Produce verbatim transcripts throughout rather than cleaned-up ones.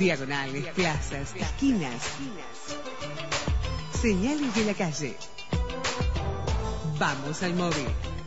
Diagonales, plazas, esquinas. Señales de la calle. Vamos al móvil.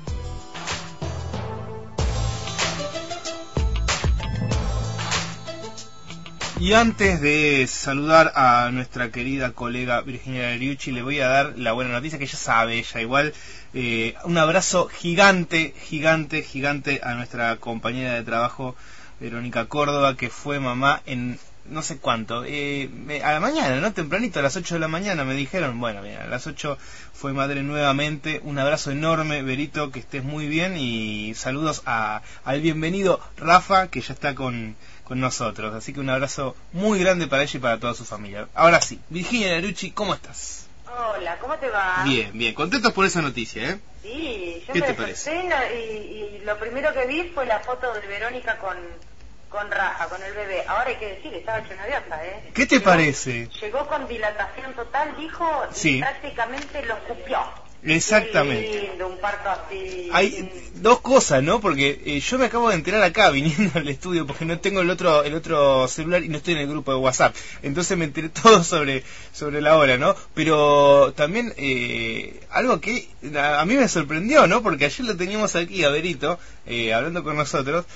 Y antes de saludar a nuestra querida colega Virginia Leriucci, le voy a dar la buena noticia, que ya sabe ella igual. Eh, un abrazo gigante, gigante, gigante a nuestra compañera de trabajo, Verónica Córdoba, que fue mamá en no sé cuánto, eh, a la mañana, ¿no? Tempranito, a las ocho de la mañana me dijeron. Bueno, bien, a las ocho fue madre nuevamente. Un abrazo enorme, Verito, que estés muy bien, y saludos a, al bienvenido Rafa, que ya está con, con nosotros. Así que un abrazo muy grande para ella y para toda su familia. Ahora sí, Virginia Leriucci, ¿cómo estás? Hola, ¿cómo te va? Bien, bien, contentos por esa noticia, ¿eh? Sí, yo ¿Qué me te parece? y, y lo primero que vi fue la foto de Verónica con... con Rafa, con el bebé. Ahora hay que decir, estaba hecho nerviosa, ¿eh? ¿Qué te llegó, parece? Llegó con dilatación total, dijo, sí. Y prácticamente lo escupió. Exactamente. Qué lindo, un parto así. Hay dos cosas, ¿no? Porque eh, yo me acabo de enterar acá viniendo al estudio, porque no tengo el otro el otro celular y no estoy en el grupo de WhatsApp. Entonces me enteré todo sobre sobre la hora, ¿no? Pero también eh, algo que a, a mí me sorprendió, ¿no? Porque ayer lo teníamos aquí a Verito eh, hablando con nosotros,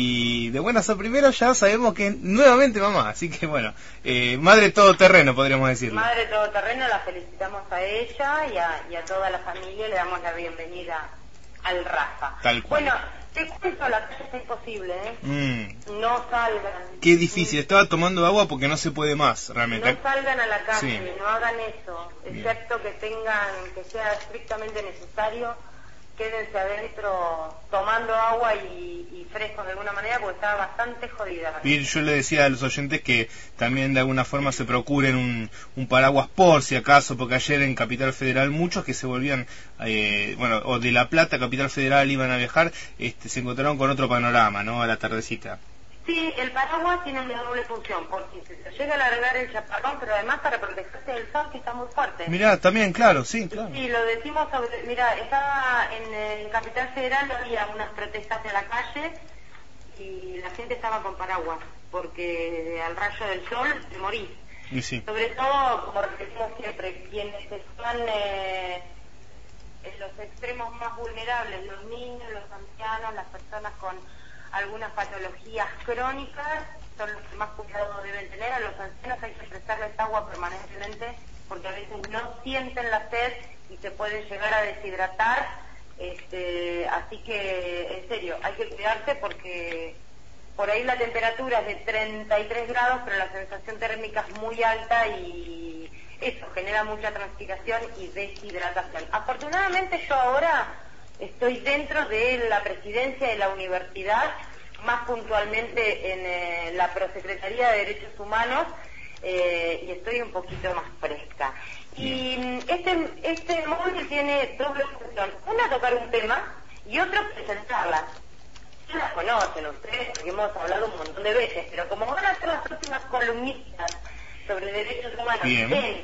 y de buenas a primeras ya sabemos que nuevamente mamá. Así que bueno, eh, madre todoterreno, podríamos decirlo. Madre todoterreno, la felicitamos a ella y a, y a toda la familia, le damos la bienvenida al Rafa. Tal cual. Bueno, te cuento, la calle está imposible, ¿eh? Mm. No salgan. Qué difícil, estaba tomando agua porque no se puede más, realmente. No salgan a la calle, sí. No hagan eso, excepto Bien. que tengan, que sea estrictamente necesario. Quédense adentro tomando agua y, y fresco de alguna manera, porque estaba bastante jodida. Y yo le decía a los oyentes que también de alguna forma se procuren un, un paraguas por si acaso, porque ayer en Capital Federal muchos que se volvían, eh, bueno, o de La Plata a Capital Federal iban a viajar, este, se encontraron con otro panorama, ¿no? A la tardecita. Sí, el paraguas tiene una doble función, porque se llega a alargar el chaparrón, pero además para protegerse del sol, que está muy fuerte. Mirá, también, claro, sí, claro. Sí, lo decimos sobre... Mira, estaba en el Capital Federal, había unas protestas en la calle y la gente estaba con paraguas, porque al rayo del sol te morís. Y sí. Sobre todo, como repetimos siempre, quienes están eh, en los extremos más vulnerables, los niños, los ancianos, las personas con algunas patologías crónicas, son los que más cuidado deben tener. A los ancianos hay que prestarles agua permanentemente, porque a veces no sienten la sed y se pueden llegar a deshidratar. Este, así que, en serio, hay que cuidarse, porque por ahí la temperatura es de treinta y tres grados, pero la sensación térmica es muy alta y eso genera mucha transpiración y deshidratación. Afortunadamente yo ahora estoy dentro de la presidencia de la universidad, más puntualmente en eh, la Prosecretaría de Derechos Humanos, eh, y estoy un poquito más fresca. Y este, este móvil tiene doble función: una, tocar un tema, y otro, presentarla. Ya las conocen ustedes, porque hemos hablado un montón de veces, pero como van a ser las próximas columnistas sobre derechos humanos Bien. en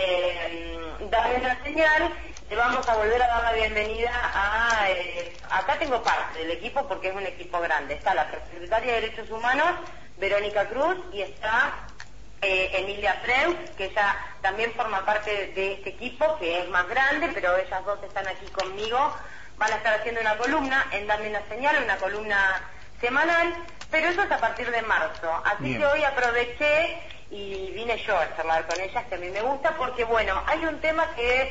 eh, Darle una Señal, le vamos a volver a dar la bienvenida a... Eh, acá tengo parte del equipo, porque es un equipo grande. Está la Secretaria de Derechos Humanos, Verónica Cruz, y está eh, Emilia Freud, que ella también forma parte de, de este equipo, que es más grande, pero ellas dos están aquí conmigo. Van a estar haciendo una columna en Darle una Señal, una columna semanal, pero eso es a partir de marzo. Así Bien. que hoy aproveché y vine yo a charlar con ellas, que a mí me gusta, porque bueno, hay un tema que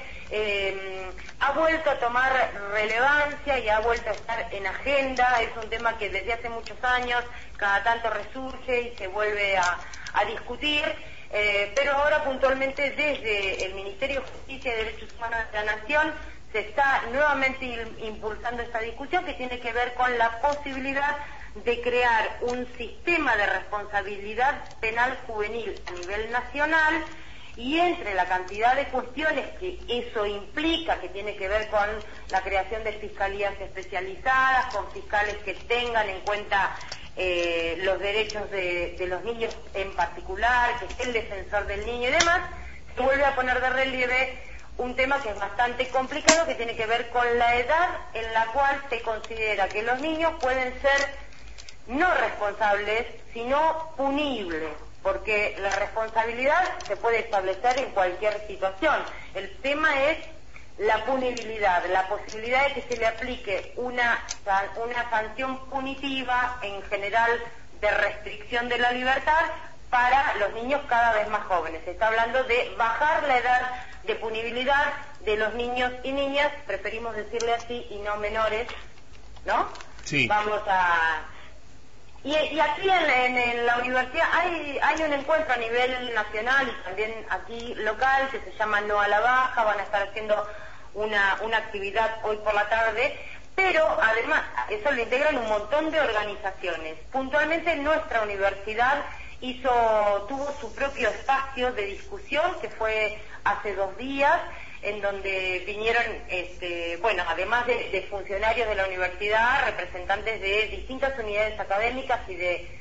eh, ha vuelto a tomar relevancia y ha vuelto a estar en agenda. Es un tema que desde hace muchos años cada tanto resurge y se vuelve a, a discutir, eh, pero ahora puntualmente desde el Ministerio de Justicia y Derechos Humanos de la Nación se está nuevamente impulsando esta discusión, que tiene que ver con la posibilidad de crear un sistema de responsabilidad penal juvenil a nivel nacional, y entre la cantidad de cuestiones que eso implica, que tiene que ver con la creación de fiscalías especializadas, con fiscales que tengan en cuenta eh, los derechos de, de los niños en particular, que esté el defensor del niño y demás, se vuelve a poner de relieve un tema que es bastante complicado, que tiene que ver con la edad en la cual se considera que los niños pueden ser no responsables, sino punibles. porque la responsabilidad se puede establecer en cualquier situación. El tema es la punibilidad, la posibilidad de que se le aplique una, una sanción punitiva, en general de restricción de la libertad, para los niños cada vez más jóvenes. Se está hablando de bajar la edad de punibilidad de los niños y niñas, preferimos decirle así, y no menores, ¿no? Sí. Vamos a... Y, y aquí en, en, en la universidad hay, hay un encuentro a nivel nacional y también aquí local que se llama No a la Baja, van a estar haciendo una, una actividad hoy por la tarde, pero además eso lo integran un montón de organizaciones. Puntualmente nuestra universidad hizo, tuvo su propio espacio de discusión que fue hace dos días, en donde vinieron, este, bueno, además de, de funcionarios de la universidad, representantes de distintas unidades académicas y de,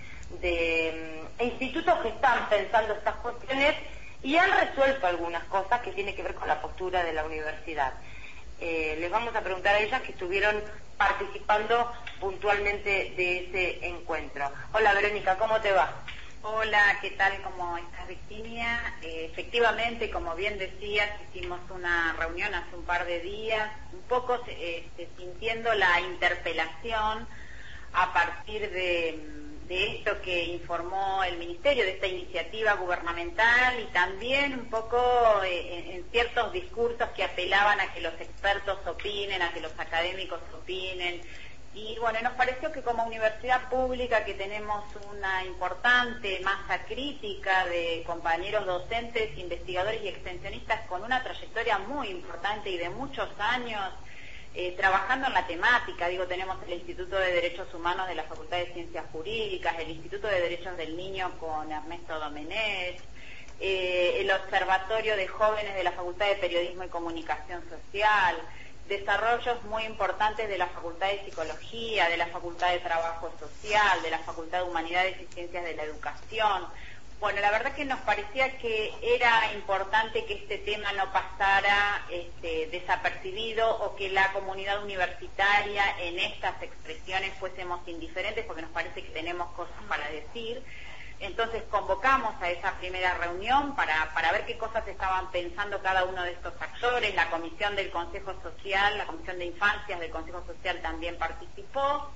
de um, institutos que están pensando estas cuestiones y han resuelto algunas cosas que tienen que ver con la postura de la universidad. Eh, les vamos a preguntar a ellas que estuvieron participando puntualmente de ese encuentro. Hola Verónica, ¿cómo te va? Hola, ¿qué tal? ¿Cómo estás, Virginia? Eh, efectivamente, como bien decías, hicimos una reunión hace un par de días, un poco este, sintiendo la interpelación a partir de, de esto que informó el Ministerio, de esta iniciativa gubernamental y también un poco eh, en, en ciertos discursos que apelaban a que los expertos opinen, a que los académicos opinen. Y bueno, nos pareció que como universidad pública, que tenemos una importante masa crítica de compañeros docentes, investigadores y extensionistas con una trayectoria muy importante y de muchos años eh, trabajando en la temática, digo, tenemos el Instituto de Derechos Humanos de la Facultad de Ciencias Jurídicas, el Instituto de Derechos del Niño con Ernesto Domenech, eh, el Observatorio de Jóvenes de la Facultad de Periodismo y Comunicación Social, desarrollos muy importantes de la Facultad de Psicología, de la Facultad de Trabajo Social, de la Facultad de Humanidades y Ciencias de la Educación. Bueno, la verdad que nos parecía que era importante que este tema no pasara este, desapercibido o que la comunidad universitaria en estas expresiones fuésemos indiferentes, porque nos parece que tenemos cosas para decir. Entonces convocamos a esa primera reunión para, para ver qué cosas estaban pensando cada uno de estos actores. La Comisión del Consejo Social, la Comisión de Infancias del Consejo Social también participó.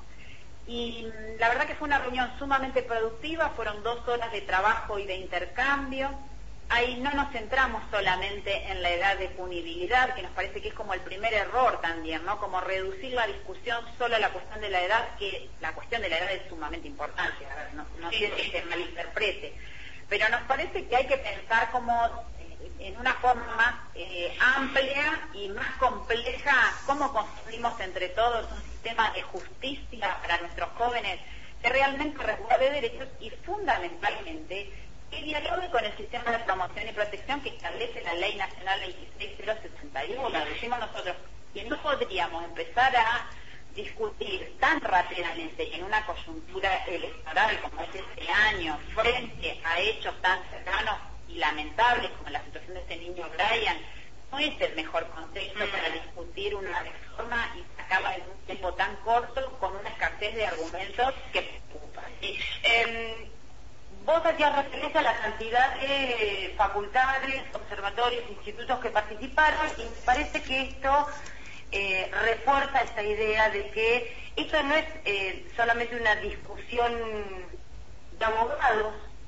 Y la verdad que fue una reunión sumamente productiva, fueron dos horas de trabajo y de intercambio. Ahí no nos centramos solamente en la edad de punibilidad, que nos parece que es como el primer error también, ¿no? Como reducir la discusión solo a la cuestión de la edad, que la cuestión de la edad es sumamente importante, a ver, no, no quiero que se malinterprete, pero nos parece que hay que pensar como eh, en una forma más eh, amplia y más compleja cómo construimos entre todos un sistema de justicia para nuestros jóvenes que realmente resguarde derechos y fundamentalmente que dialogue con el sistema de promoción y protección que establece la Ley Nacional veintiséis mil sesenta y uno. Decimos nosotros que no podríamos empezar a discutir tan rápidamente y en una coyuntura electoral como es este año, frente a hechos tan cercanos y lamentables como la situación de este niño Brian, no es el mejor contexto para discutir una reforma y sacarla en un tiempo tan corto con una escasez de argumentos que preocupa. Sí. Eh, Vos hacías referencia a la cantidad de facultades, observatorios, institutos que participaron y me parece que esto eh, refuerza esta idea de que esto no es eh, solamente una discusión de abogados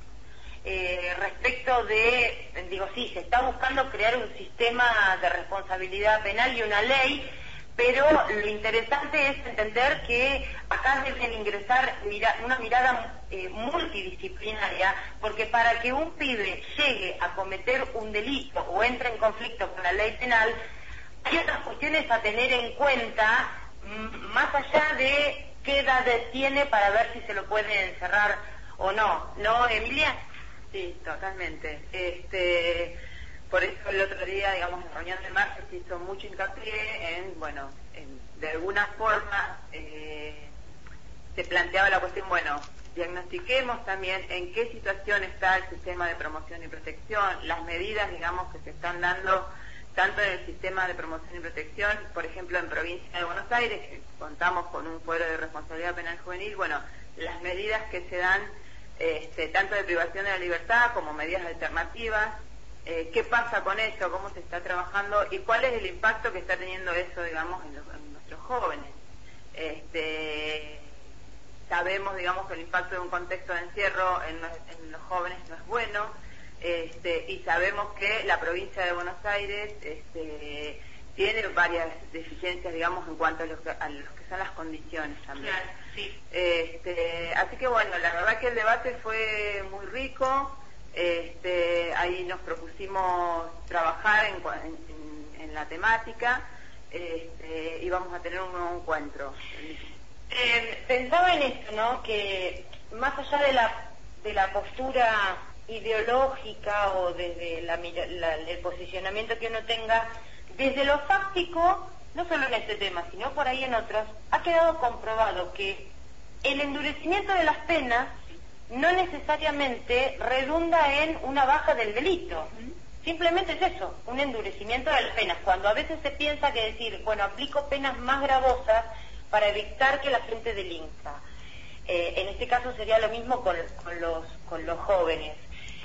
eh, respecto de, digo, sí, se está buscando crear un sistema de responsabilidad penal y una ley, pero lo interesante es entender que acá deben ingresar mira, una mirada eh, multidisciplinaria, porque para que un pibe llegue a cometer un delito o entre en conflicto con la ley penal, hay otras cuestiones a tener en cuenta, más allá de qué edad tiene para ver si se lo puede encerrar o no. ¿No, Emilia? Sí, totalmente. Este... Por eso el otro día, digamos, en la reunión de martes se hizo mucho hincapié en, bueno, en, de alguna forma eh, se planteaba la cuestión, bueno, diagnostiquemos también en qué situación está el sistema de promoción y protección, las medidas, digamos, que se están dando tanto en el sistema de promoción y protección, por ejemplo, en provincia de Buenos Aires, que contamos con un fuero de responsabilidad penal juvenil, bueno, las medidas que se dan este, tanto de privación de la libertad como medidas alternativas. Eh, ¿Qué pasa con eso? ¿Cómo se está trabajando? ¿Y cuál es el impacto que está teniendo eso, digamos, en, los, en nuestros jóvenes? Este, sabemos, digamos, que el impacto de un contexto de encierro en los, en los jóvenes no es bueno, este, y sabemos que la provincia de Buenos Aires este, tiene varias deficiencias, digamos, en cuanto a lo que, a lo que son las condiciones también. Claro, sí. Este, así que bueno, la verdad que el debate fue muy rico. Este, ahí nos propusimos trabajar en, en, en la temática, este, y vamos a tener un nuevo encuentro. Eh, pensaba en esto, ¿no? Que más allá de la de la postura ideológica o desde la, la, el posicionamiento que uno tenga, desde lo fáctico, no solo en este tema, sino por ahí en otros, ha quedado comprobado que el endurecimiento de las penas no necesariamente redunda en una baja del delito. Simplemente es eso, un endurecimiento de las penas. Cuando a veces se piensa que decir, bueno, aplico penas más gravosas para evitar que la gente delinca. Eh, en este caso sería lo mismo con, con, los, con los jóvenes.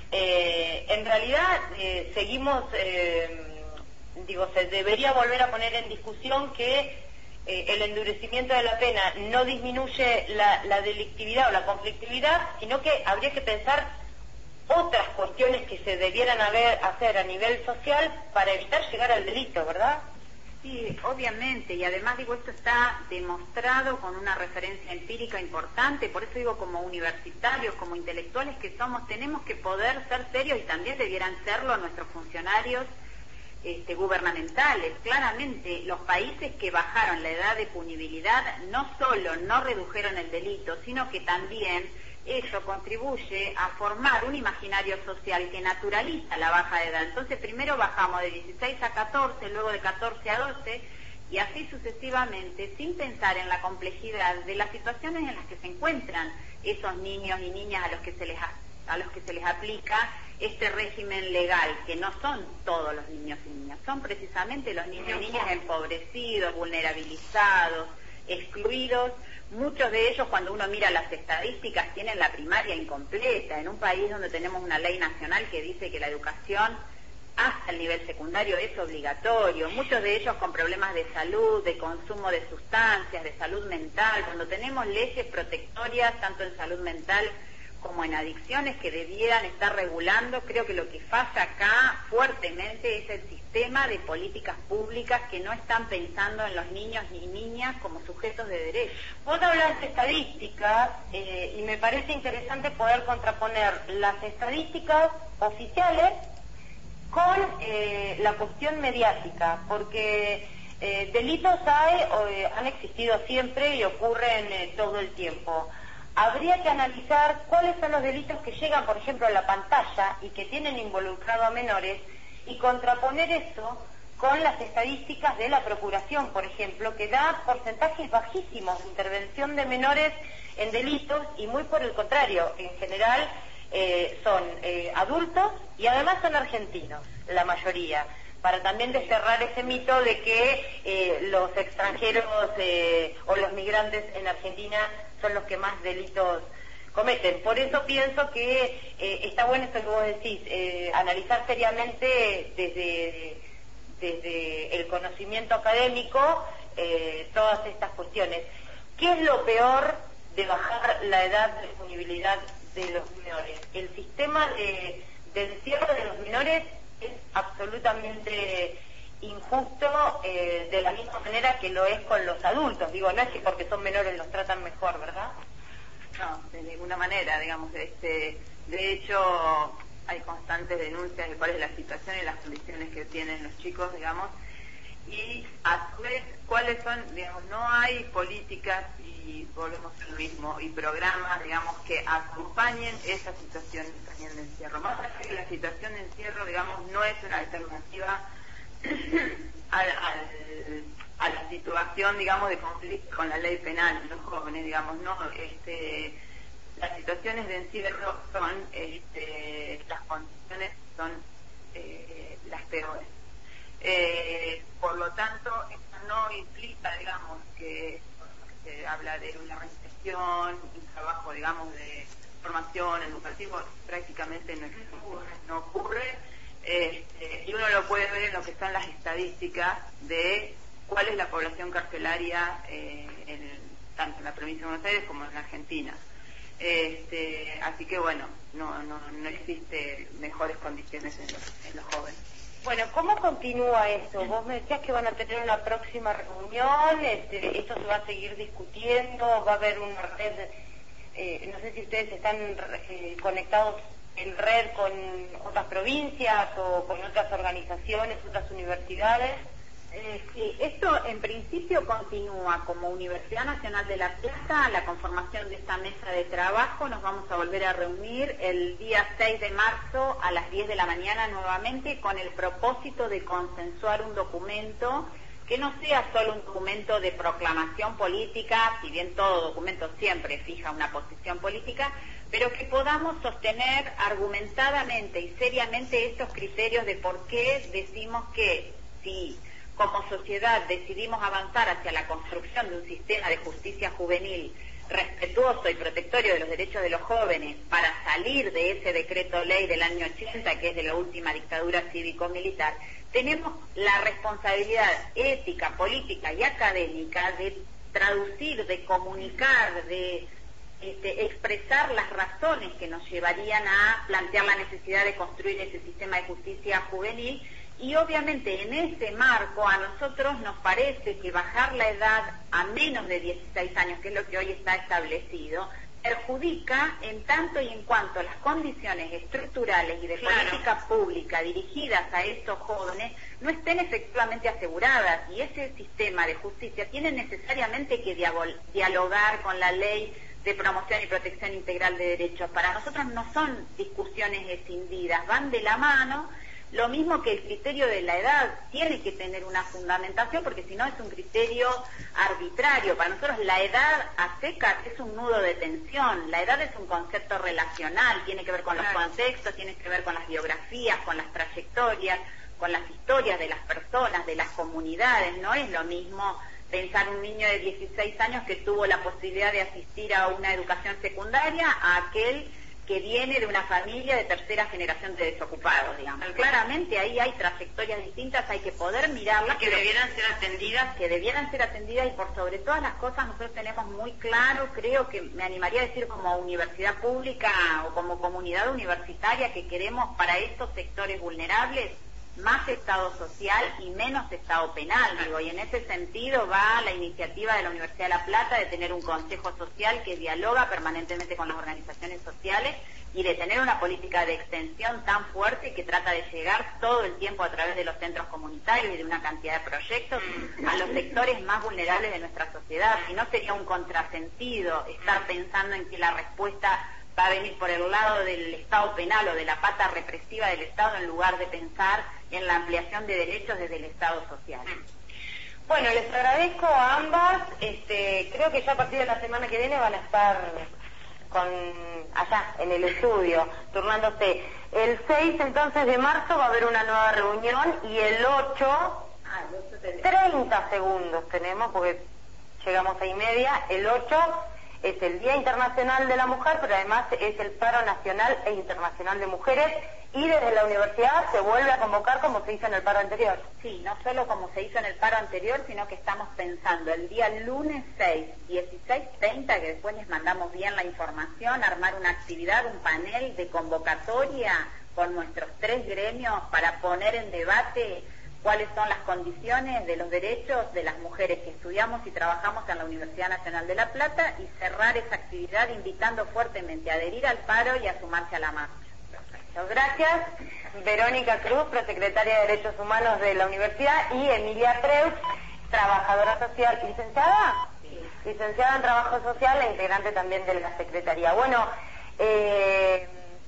Eh, en realidad eh, seguimos, eh, digo, se debería volver a poner en discusión que Eh, el endurecimiento de la pena no disminuye la, la delictividad o la conflictividad, sino que habría que pensar otras cuestiones que se debieran haber, hacer a nivel social para evitar llegar al delito, ¿verdad? Sí, obviamente, y además digo, esto está demostrado con una referencia empírica importante, por eso digo, como universitarios, como intelectuales que somos, tenemos que poder ser serios, y también debieran serlo nuestros funcionarios Este, gubernamentales. Claramente los países que bajaron la edad de punibilidad no solo no redujeron el delito, sino que también eso contribuye a formar un imaginario social que naturaliza la baja de edad. Entonces primero bajamos de dieciséis a catorce, luego de catorce a doce, y así sucesivamente, sin pensar en la complejidad de las situaciones en las que se encuentran esos niños y niñas a los que se les a los que se les aplica este régimen legal, que no son todos los niños y niñas, son precisamente los niños y niñas empobrecidos, vulnerabilizados, excluidos. Muchos de ellos, cuando uno mira las estadísticas, tienen la primaria incompleta, en un país donde tenemos una ley nacional que dice que la educación hasta el nivel secundario es obligatorio, muchos de ellos con problemas de salud, de consumo de sustancias, de salud mental, cuando tenemos leyes protectorias tanto en salud mental como en adicciones que debieran estar regulando. Creo que lo que falla acá fuertemente es el sistema de políticas públicas que no están pensando en los niños ni niñas como sujetos de derecho. Vos hablas de estadísticas eh, y me parece interesante poder contraponer las estadísticas oficiales con eh, la cuestión mediática, porque eh, delitos hay, o, eh, han existido siempre y ocurren eh, todo el tiempo. Habría que analizar cuáles son los delitos que llegan, por ejemplo, a la pantalla y que tienen involucrado a menores, y contraponer eso con las estadísticas de la Procuración, por ejemplo, que da porcentajes bajísimos de intervención de menores en delitos, y muy por el contrario, en general eh, son eh, adultos y además son argentinos, la mayoría, para también desterrar ese mito de que eh, los extranjeros eh, o los migrantes en Argentina son los que más delitos cometen. Por eso pienso que eh, está bueno esto que vos decís, eh, analizar seriamente desde, desde el conocimiento académico eh, todas estas cuestiones. ¿Qué es lo peor de bajar la edad de punibilidad de los menores? El sistema de, de encierro de los menores es absolutamente injusto, eh, de la misma manera que lo es con los adultos. Digo, no es que porque son menores los tratan mejor, ¿verdad? No, de ninguna manera, digamos. Este, de hecho, hay constantes denuncias de cuál es la situación y las condiciones que tienen los chicos, digamos, y a su vez, cuáles son, digamos, no hay políticas, y volvemos al mismo, y programas, digamos, que acompañen esa situación también de encierro. Más allá que la situación de encierro, digamos, no es una alternativa al, al, a la situación, digamos, de conflicto con la ley penal, los jóvenes, digamos, no, este, las situaciones de encierro son, este, las condiciones son eh, las peores. Eh, por lo tanto, esto no implica, digamos, que se habla de una recesión, un trabajo, digamos, de, formación educativa prácticamente no ocurre, no ocurre este, y uno lo puede ver en lo que son las estadísticas de cuál es la población carcelaria eh, en, tanto en la provincia de Buenos Aires como en la Argentina. Este, así que bueno, no, no, no existe mejores condiciones en los, en los jóvenes. Bueno, ¿cómo continúa eso? Vos me decías que van a tener una próxima reunión, este, esto se va a seguir discutiendo, va a haber una red, eh, no sé si ustedes están eh, conectados en red con otras provincias o con otras organizaciones, otras universidades. Eh, sí, esto en principio continúa como Universidad Nacional de La Plata, la conformación de esta mesa de trabajo. Nos vamos a volver a reunir el día seis de marzo a las diez de la mañana nuevamente con el propósito de consensuar un documento que no sea solo un documento de proclamación política, si bien todo documento siempre fija una posición política, pero que podamos sostener argumentadamente y seriamente estos criterios de por qué decimos que si como sociedad decidimos avanzar hacia la construcción de un sistema de justicia juvenil respetuoso y protectorio de los derechos de los jóvenes para salir de ese decreto ley del año ochenta, que es de la última dictadura cívico-militar, tenemos la responsabilidad ética, política y académica de traducir, de comunicar, de este, expresar las razones que nos llevarían a plantear la necesidad de construir ese sistema de justicia juvenil. Y obviamente en ese marco a nosotros nos parece que bajar la edad a menos de dieciséis años, que es lo que hoy está establecido, perjudica en tanto y en cuanto las condiciones estructurales y de Claro. política pública dirigidas a estos jóvenes no estén efectivamente aseguradas, y ese sistema de justicia tiene necesariamente que dialogar con la ley de promoción y protección integral de derechos. Para nosotros no son discusiones escindidas, van de la mano. Lo mismo que el criterio de la edad tiene que tener una fundamentación, porque si no es un criterio arbitrario. Para nosotros la edad a secas es un nudo de tensión. La edad es un concepto relacional, tiene que ver con los Claro. contextos, tiene que ver con las biografías, con las trayectorias, con las historias de las personas, de las comunidades. No es lo mismo pensar un niño de dieciséis años que tuvo la posibilidad de asistir a una educación secundaria a aquel que viene de una familia de tercera generación de desocupados, digamos. Claramente ahí hay trayectorias distintas, hay que poder mirarlas, que pero debieran ser atendidas. que debieran ser atendidas, y por sobre todas las cosas nosotros tenemos muy claro, creo que me animaría a decir como universidad pública o como comunidad universitaria, que queremos para estos sectores vulnerables más Estado social y menos Estado penal, digo, y en ese sentido va la iniciativa de la Universidad de La Plata de tener un consejo social que dialoga permanentemente con las organizaciones sociales y de tener una política de extensión tan fuerte que trata de llegar todo el tiempo a través de los centros comunitarios y de una cantidad de proyectos a los sectores más vulnerables de nuestra sociedad. Si no, sería un contrasentido estar pensando en que la respuesta va a venir por el lado del Estado penal o de la pata represiva del Estado, en lugar de pensar en la ampliación de derechos desde el Estado social. Bueno, les agradezco a ambas. Este, creo que ya a partir de la semana que viene van a estar con allá en el estudio, turnándose. El seis entonces de marzo va a haber una nueva reunión, y el ocho, treinta segundos tenemos porque llegamos a y media. El ocho es el Día Internacional de la Mujer, pero además es el paro nacional e internacional de mujeres, y desde la universidad se vuelve a convocar como se hizo en el paro anterior. Sí, no solo como se hizo en el paro anterior, sino que estamos pensando el día lunes seis, dieciséis treinta, que después les mandamos bien la información, armar una actividad, un panel de convocatoria con nuestros tres gremios para poner en debate cuáles son las condiciones de los derechos de las mujeres que estudiamos y trabajamos en la Universidad Nacional de La Plata, y cerrar esa actividad invitando fuertemente a adherir al paro y a sumarse a la marcha. Perfecto, gracias. Verónica Cruz, prosecretaria de Derechos Humanos de la Universidad, y Emilia Preus, trabajadora social, licenciada, Sí. licenciada en Trabajo Social e integrante también de la Secretaría. Bueno, eh,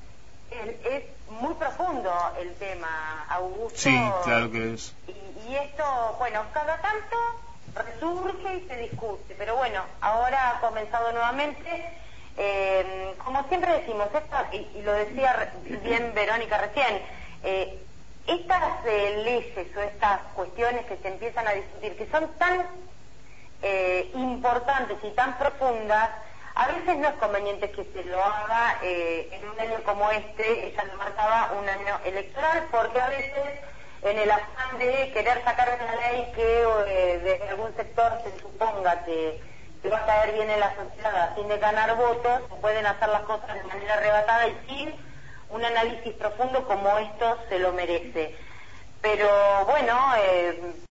es, es muy profundo el tema, Augusto. Sí, claro que es. Y, y esto, bueno, cada tanto resurge y se discute, pero bueno, ahora ha comenzado nuevamente. Eh, como siempre decimos, esta, y, y lo decía re- bien Verónica recién, eh, estas eh, leyes o estas cuestiones que se empiezan a discutir, que son tan eh, importantes y tan profundas, A veces no es conveniente que se lo haga eh, en un año como este, ella lo marcaba un año electoral, porque a veces en el afán de querer sacar una ley que eh, desde algún sector se suponga que, que va a caer bien en la sociedad a fin de ganar votos, se pueden hacer las cosas de manera arrebatada y sin un análisis profundo como esto se lo merece. Pero bueno, eh,